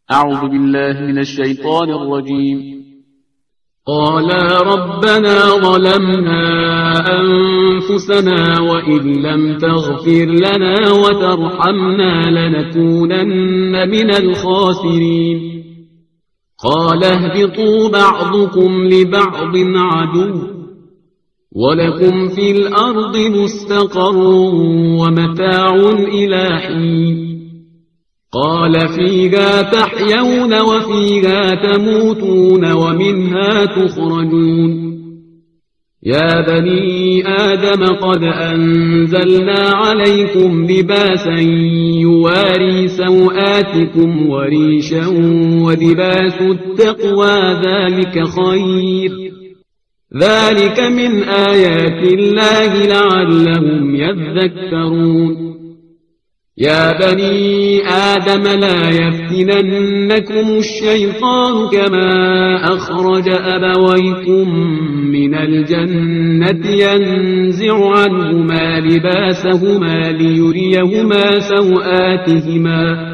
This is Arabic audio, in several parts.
أعوذ بالله من الشيطان الرجيم. قالا ربنا ظلمنا أنفسنا وإن لم تغفر لنا وترحمنا لنكونن من الخاسرين. قال اهبطوا بعضكم لبعض عدو ولكم في الأرض مستقر ومتاع إلى حين. قال فيها تحيون وفيها تموتون ومنها تخرجون. يا بني آدم قد أنزلنا عليكم لباسا يواري سوآتكم وريشا ولباس التقوى ذلك خير. ذلك من آيات الله لعلهم يذكرون. يا بني آدم لا يفتننكم الشيطان كما أخرج أبويكم من الجنة ينزع عنهما لباسهما ليريهما سوآتهما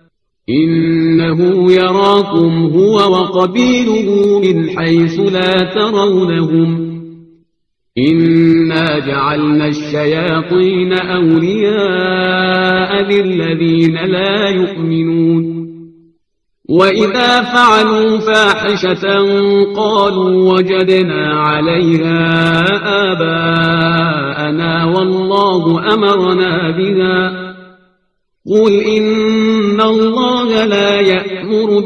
إنه يراكم هو وقبيله من حيث لا ترونهم. إنا جعلنا الشياطين أولياء للذين لا يؤمنون. وإذا فعلوا فاحشة قالوا وجدنا عليها آباءنا والله أمرنا بها. قل إن الله لا يأمر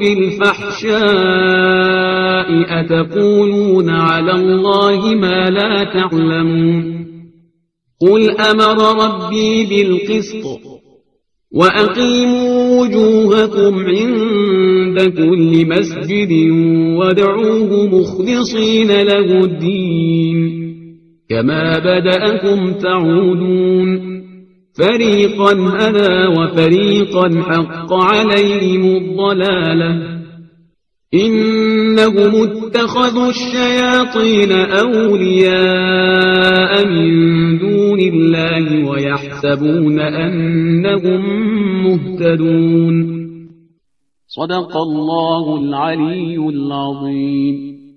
بالفحشاء أتقولون على الله ما لا تعلمون. قل أمر ربي بالقسط وأقيموا وجوهكم عند كل مسجد وادعوه مخلصين له الدين كما بدأكم تعودون. فريقا هدى وفريقا حق عليهم الضلالة. إنهم اتخذوا الشياطين أولياء من دون الله ويحسبون أنهم مهتدون. صدق الله العلي العظيم.